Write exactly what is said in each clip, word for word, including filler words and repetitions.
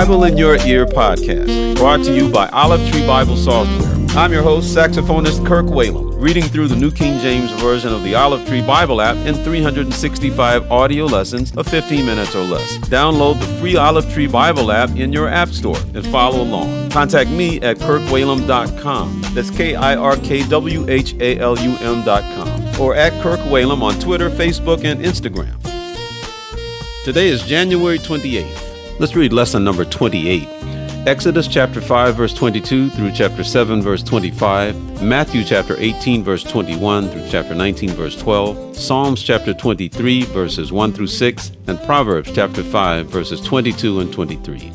Bible in Your Ear podcast, brought to you by Olive Tree Bible Software. I'm your host, saxophonist Kirk Whalum, reading through the New King James Version of the Olive Tree Bible app in three hundred sixty-five audio lessons of fifteen minutes or less. Download the free Olive Tree Bible app in your app store and follow along. Contact me at kirk whalum dot com. That's K I R K W H A L U M dot com. Or at Kirk Whalum on Twitter, Facebook, and Instagram. Today is January twenty-eighth. Let's read lesson number twenty-eight. Exodus chapter five, verse twenty-two through chapter seven, verse twenty-five, Matthew chapter eighteen, verse twenty-one through chapter nineteen, verse twelve, Psalms chapter twenty-three, verses one through six, and Proverbs chapter five, verses twenty-two and twenty-three.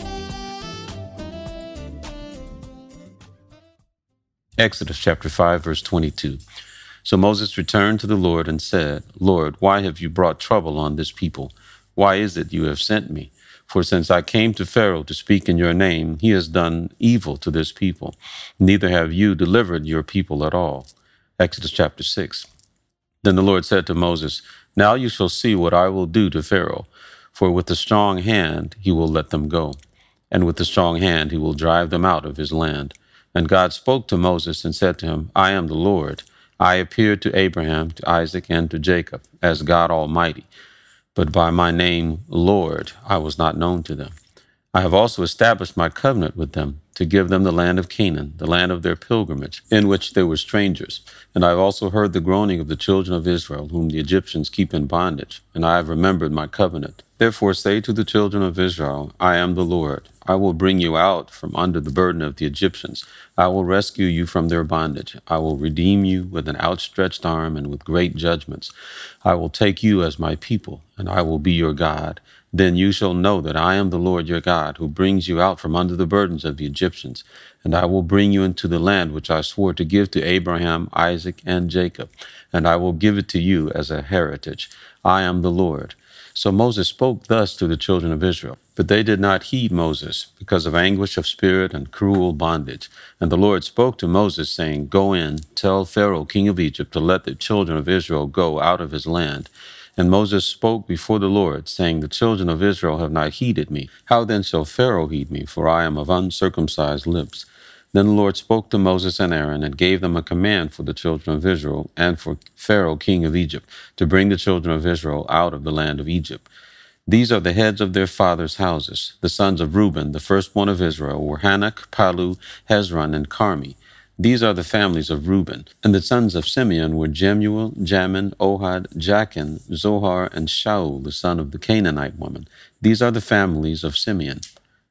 Exodus chapter five, verse twenty-two. So Moses returned to the Lord and said, Lord, why have you brought trouble on this people? Why is it you have sent me? For since I came to Pharaoh to speak in your name, he has done evil to this people. Neither have you delivered your people at all. Exodus chapter six. Then the Lord said to Moses, Now you shall see what I will do to Pharaoh, for with a strong hand he will let them go, and with a strong hand he will drive them out of his land. And God spoke to Moses and said to him, I am the Lord. I appeared to Abraham, to Isaac, and to Jacob as God Almighty. But by my name, Lord, I was not known to them. I have also established my covenant with them to give them the land of Canaan, the land of their pilgrimage, in which they were strangers. And I have also heard the groaning of the children of Israel, whom the Egyptians keep in bondage, and I have remembered my covenant. Therefore say to the children of Israel, I am the Lord. I will bring you out from under the burden of the Egyptians. I will rescue you from their bondage. I will redeem you with an outstretched arm and with great judgments. I will take you as my people, and I will be your God. Then you shall know that I am the Lord your God, who brings you out from under the burdens of the Egyptians. And I will bring you into the land which I swore to give to Abraham, Isaac, and Jacob. And I will give it to you as a heritage. I am the Lord. So Moses spoke thus to the children of Israel. But they did not heed Moses, because of anguish of spirit and cruel bondage. And the Lord spoke to Moses, saying, Go in, tell Pharaoh, king of Egypt, to let the children of Israel go out of his land. And Moses spoke before the Lord, saying, The children of Israel have not heeded me. How then shall Pharaoh heed me? For I am of uncircumcised lips. Then the Lord spoke to Moses and Aaron, and gave them a command for the children of Israel, and for Pharaoh king of Egypt, to bring the children of Israel out of the land of Egypt. These are the heads of their fathers' houses. The sons of Reuben, the firstborn of Israel, were Hanok, Palu, Hezron, and Carmi. These are the families of Reuben. And the sons of Simeon were Jemuel, Jamin, Ohad, Jachin, Zohar, and Shaul, the son of the Canaanite woman. These are the families of Simeon.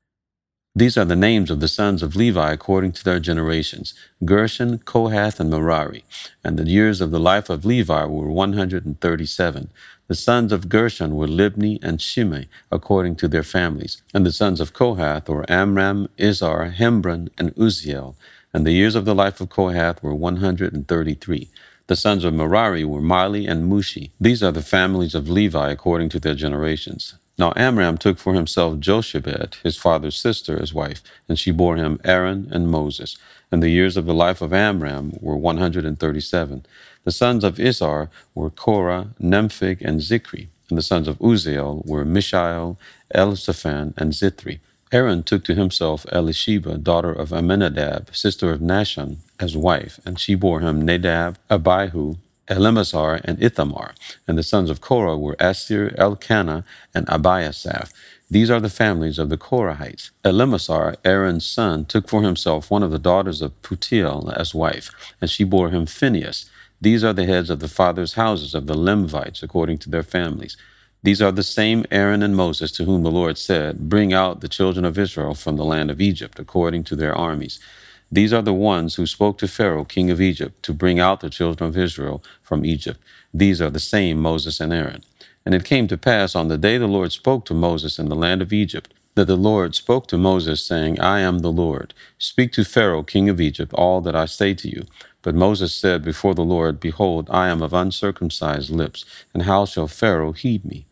These are the names of the sons of Levi according to their generations, Gershon, Kohath, and Merari. And the years of the life of Levi were one hundred thirty-seven. The sons of Gershon were Libni and Shimei, according to their families. And the sons of Kohath were Amram, Izhar, Hembron, and Uzziel. And the years of the life of Kohath were one hundred thirty-three. The sons of Merari were Mali and Mushi. These are the families of Levi according to their generations. Now Amram took for himself Jochebed, his father's sister, as wife, and she bore him Aaron and Moses. And the years of the life of Amram were one hundred thirty-seven. The sons of Izhar were Korah, Nemphig, and Zikri. And the sons of Uzziel were Mishael, Elisaphan, and Zithri. Aaron took to himself Elisheba, daughter of Amminadab, sister of Nashon, as wife, and she bore him Nadab, Abihu, Eleazar, and Ithamar. And the sons of Korah were Asir, Elkanah, and Abiasaph. These are the families of the Korahites. Eleazar, Aaron's son, took for himself one of the daughters of Putiel as wife, and she bore him Phinehas. These are the heads of the fathers' houses of the Levites according to their families. These are the same Aaron and Moses to whom the Lord said, Bring out the children of Israel from the land of Egypt according to their armies. These are the ones who spoke to Pharaoh, king of Egypt, to bring out the children of Israel from Egypt. These are the same Moses and Aaron. And it came to pass on the day the Lord spoke to Moses in the land of Egypt, that the Lord spoke to Moses, saying, I am the Lord. Speak to Pharaoh, king of Egypt, all that I say to you. But Moses said before the Lord, Behold, I am of uncircumcised lips, and how shall Pharaoh heed me?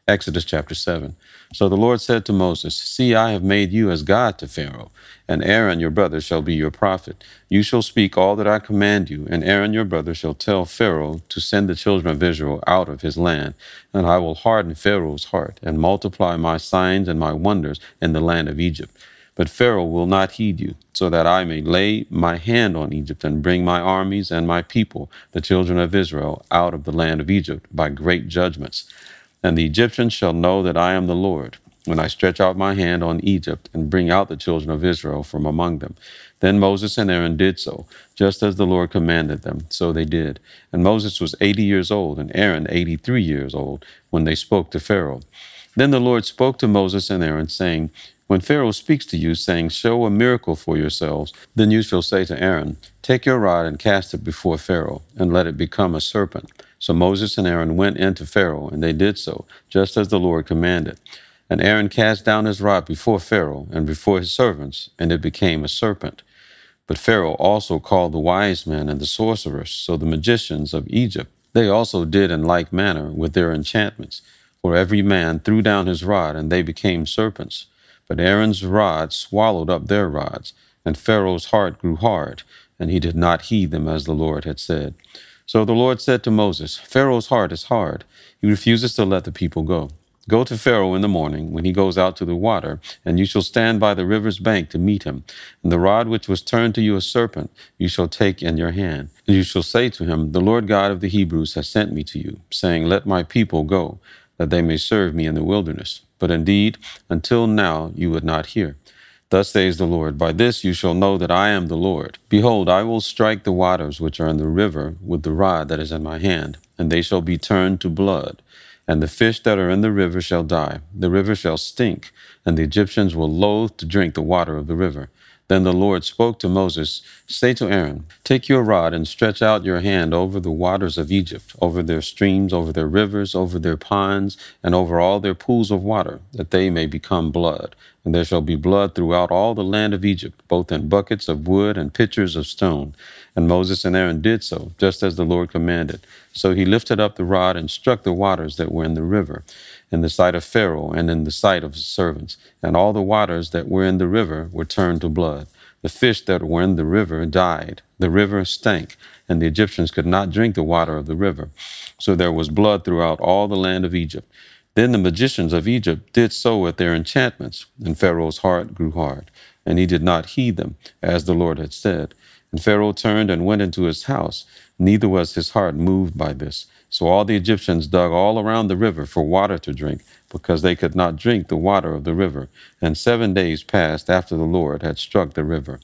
Exodus chapter seven. So the Lord said to Moses, See, I have made you as God to Pharaoh, and Aaron your brother shall be your prophet. You shall speak all that I command you, and Aaron your brother shall tell Pharaoh to send the children of Israel out of his land. And I will harden Pharaoh's heart, and multiply my signs and my wonders in the land of Egypt. But Pharaoh will not heed you, so that I may lay my hand on Egypt and bring my armies and my people, the children of Israel, out of the land of Egypt by great judgments. And the Egyptians shall know that I am the Lord, when I stretch out my hand on Egypt and bring out the children of Israel from among them. Then Moses and Aaron did so, just as the Lord commanded them. So they did. And Moses was eighty years old, and Aaron eighty-three years old, when they spoke to Pharaoh. Then the Lord spoke to Moses and Aaron, saying, When Pharaoh speaks to you, saying, Show a miracle for yourselves, then you shall say to Aaron, Take your rod and cast it before Pharaoh, and let it become a serpent. So Moses and Aaron went in to Pharaoh, and they did so, just as the Lord commanded. And Aaron cast down his rod before Pharaoh and before his servants, and it became a serpent. But Pharaoh also called the wise men and the sorcerers, so the magicians of Egypt. They also did in like manner with their enchantments. For every man threw down his rod, and they became serpents. But Aaron's rod swallowed up their rods, and Pharaoh's heart grew hard, and he did not heed them as the Lord had said. So the Lord said to Moses, Pharaoh's heart is hard. He refuses to let the people go. Go to Pharaoh in the morning when he goes out to the water, and you shall stand by the river's bank to meet him. And the rod which was turned to you a serpent you shall take in your hand. And you shall say to him, The Lord God of the Hebrews has sent me to you, saying, Let my people go, that they may serve me in the wilderness. But indeed, until now you would not hear. Thus says the Lord, By this you shall know that I am the Lord. Behold, I will strike the waters which are in the river with the rod that is in my hand, and they shall be turned to blood. And the fish that are in the river shall die. The river shall stink, and the Egyptians will loathe to drink the water of the river. Then the Lord spoke to Moses, Say to Aaron, Take your rod and stretch out your hand over the waters of Egypt, over their streams, over their rivers, over their ponds, and over all their pools of water, that they may become blood. And there shall be blood throughout all the land of Egypt, both in buckets of wood and pitchers of stone. And Moses and Aaron did so, just as the Lord commanded. So he lifted up the rod and struck the waters that were in the river, in the sight of Pharaoh and in the sight of his servants. And all the waters that were in the river were turned to blood. The fish that were in the river died. The river stank, and the Egyptians could not drink the water of the river. So there was blood throughout all the land of Egypt. Then the magicians of Egypt did so with their enchantments, and Pharaoh's heart grew hard, and he did not heed them, as the Lord had said. And Pharaoh turned and went into his house, neither was his heart moved by this. So all the Egyptians dug all around the river for water to drink, because they could not drink the water of the river. And seven days passed after the Lord had struck the river.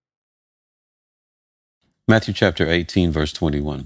Matthew chapter eighteen, verse twenty-one.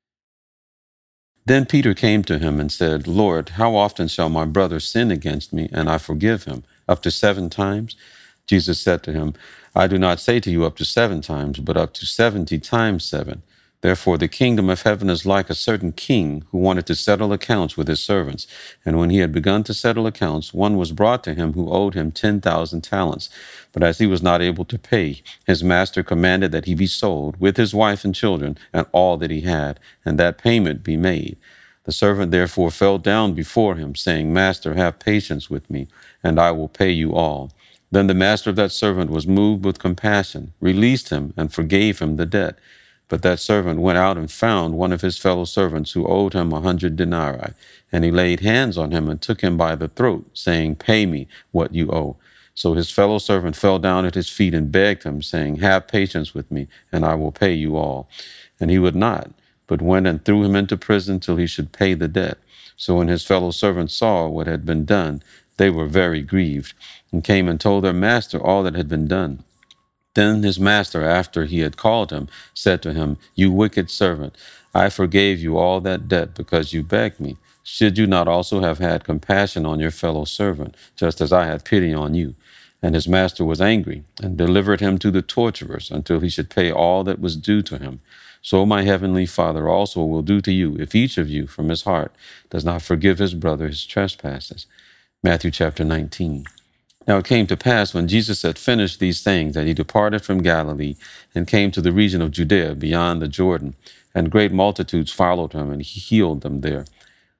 Then Peter came to him and said, Lord, how often shall my brother sin against me, and I forgive him? Up to seven times? Jesus said to him, I do not say to you up to seven times, but up to seventy times seven. Therefore the kingdom of heaven is like a certain king who wanted to settle accounts with his servants. And when he had begun to settle accounts, one was brought to him who owed him ten thousand talents. But as he was not able to pay, his master commanded that he be sold, with his wife and children, and all that he had, and that payment be made. The servant therefore fell down before him, saying, Master, have patience with me, and I will pay you all. Then the master of that servant was moved with compassion, released him, and forgave him the debt. But that servant went out and found one of his fellow servants who owed him a hundred denarii. And he laid hands on him and took him by the throat, saying, Pay me what you owe. So his fellow servant fell down at his feet and begged him, saying, Have patience with me, and I will pay you all. And he would not, but went and threw him into prison till he should pay the debt. So when his fellow servants saw what had been done, they were very grieved, and came and told their master all that had been done. Then his master, after he had called him, said to him, You wicked servant, I forgave you all that debt because you begged me. Should you not also have had compassion on your fellow servant, just as I had pity on you? And his master was angry, and delivered him to the torturers until he should pay all that was due to him. So my heavenly Father also will do to you, if each of you from his heart does not forgive his brother his trespasses. Matthew chapter nineteen. Now it came to pass, when Jesus had finished these things, that he departed from Galilee and came to the region of Judea beyond the Jordan, and great multitudes followed him, and he healed them there.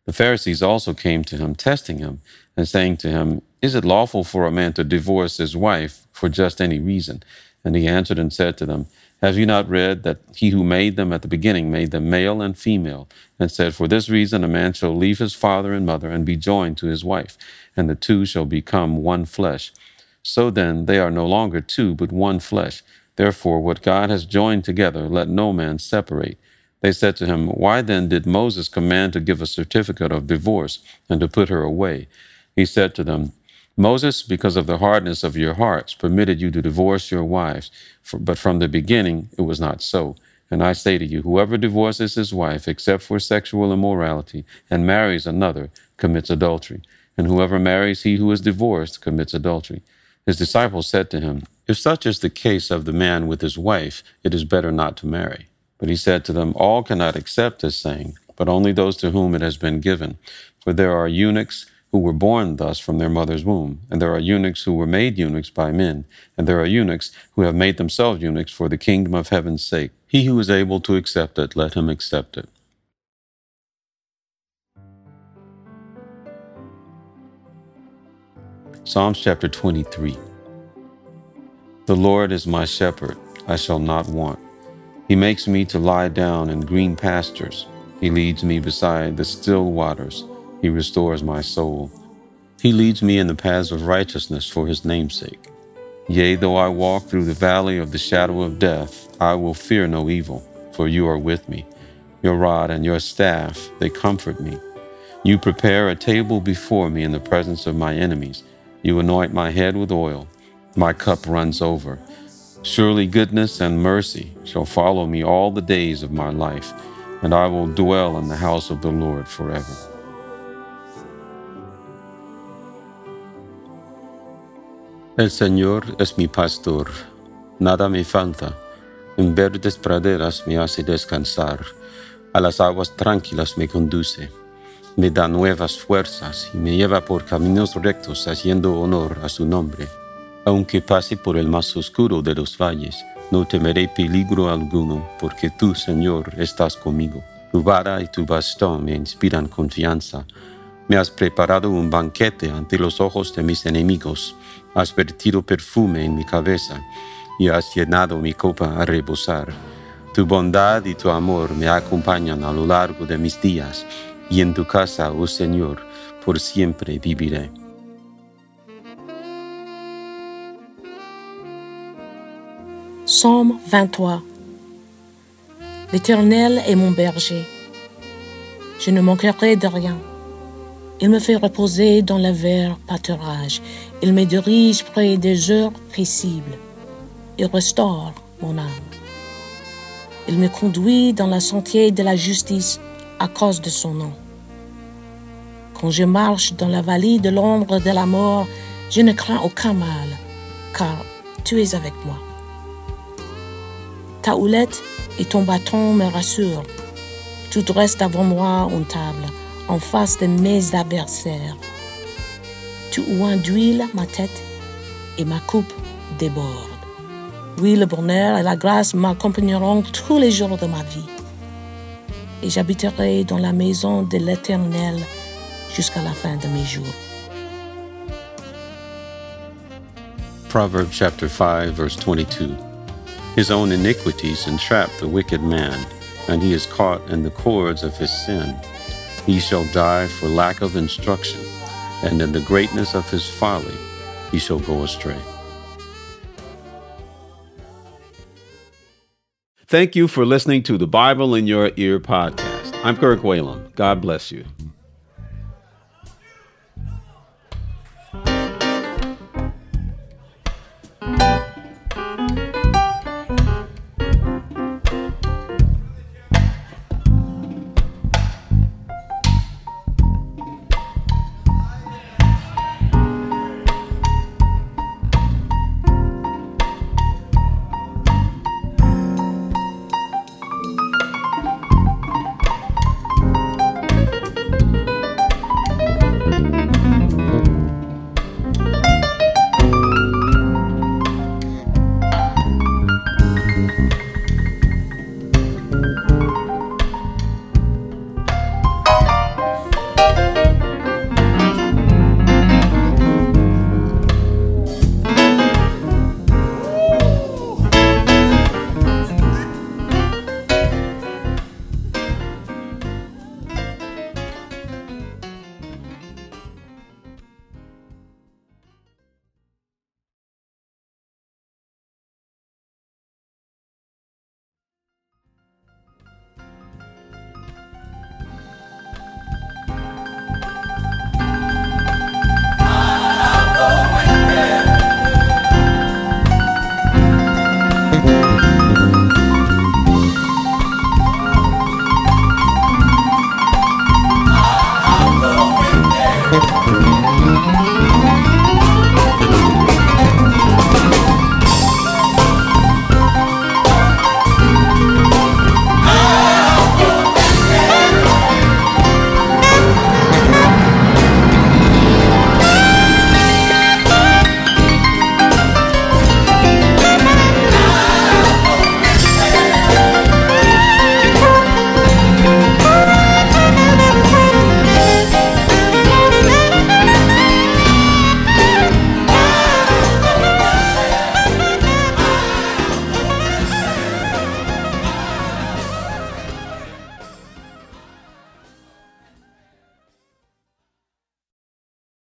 The Pharisees also came to him, testing him, and saying to him, Is it lawful for a man to divorce his wife for just any reason? And he answered and said to them, Have you not read that he who made them at the beginning made them male and female, and said, For this reason a man shall leave his father and mother and be joined to his wife, and the two shall become one flesh. So then they are no longer two, but one flesh. Therefore what God has joined together, let no man separate. They said to him, Why then did Moses command to give a certificate of divorce and to put her away? He said to them, Moses, because of the hardness of your hearts, permitted you to divorce your wives, for, but from the beginning it was not so. And I say to you, whoever divorces his wife except for sexual immorality and marries another commits adultery. And whoever marries he who is divorced commits adultery. His disciples said to him, If such is the case of the man with his wife, it is better not to marry. But he said to them, All cannot accept this saying, but only those to whom it has been given. For there are eunuchs who were born thus from their mother's womb, and there are eunuchs who were made eunuchs by men, and there are eunuchs who have made themselves eunuchs for the kingdom of heaven's sake. He who is able to accept it, let him accept it. Psalms chapter twenty-three. The Lord is my shepherd, I shall not want. He makes me to lie down in green pastures. He leads me beside the still waters. He restores my soul. He leads me in the paths of righteousness for his name's sake. Yea, though I walk through the valley of the shadow of death, I will fear no evil, for you are with me. Your rod and your staff, they comfort me. You prepare a table before me in the presence of my enemies. You anoint my head with oil. My cup runs over. Surely goodness and mercy shall follow me all the days of my life, and I will dwell in the house of the Lord forever. El Señor es mi pastor, nada me falta. En verdes praderas me hace descansar, a las aguas tranquilas me conduce. Me da nuevas fuerzas y me lleva por caminos rectos haciendo honor a su nombre. Aunque pase por el más oscuro de los valles, no temeré peligro alguno, porque tú, Señor, estás conmigo. Tu vara y tu bastón me inspiran confianza. Me has preparado un banquete ante los ojos de mis enemigos. Has vertido perfume en mi cabeza y has llenado mi copa a rebosar. Tu bondad y tu amor me acompañan a lo largo de mis días, y en tu casa, oh Señor, por siempre viviré. Psaume vingt-trois. L'Éternel est mon berger. Je ne manquerai de rien. Il me fait reposer dans le vert pâturage. Il me dirige près des heures paisibles. Il restaure mon âme. Il me conduit dans le sentier de la justice à cause de son nom. Quand je marche dans la vallée de l'ombre de la mort, je ne crains aucun mal, car tu es avec moi. Ta houlette et ton bâton me rassurent. Tu dresses devant moi une table, en face de mes adversaires. Tu oins d'huile ma tête et ma coupe déborde. Oui, le bonheur et la grâce m'accompagneront tous les jours de ma vie. Et j'habiterai dans la maison de l'Éternel jusqu'à la fin de mes jours. Proverbs chapter five, verse twenty-two. His own iniquities entrap the wicked man, and he is caught in the cords of his sin. He shall die for lack of instruction, and in the greatness of his folly he shall go astray. Thank you for listening to the Bible in Your Ear podcast. I'm Kirk Whalum. God bless you. Bye.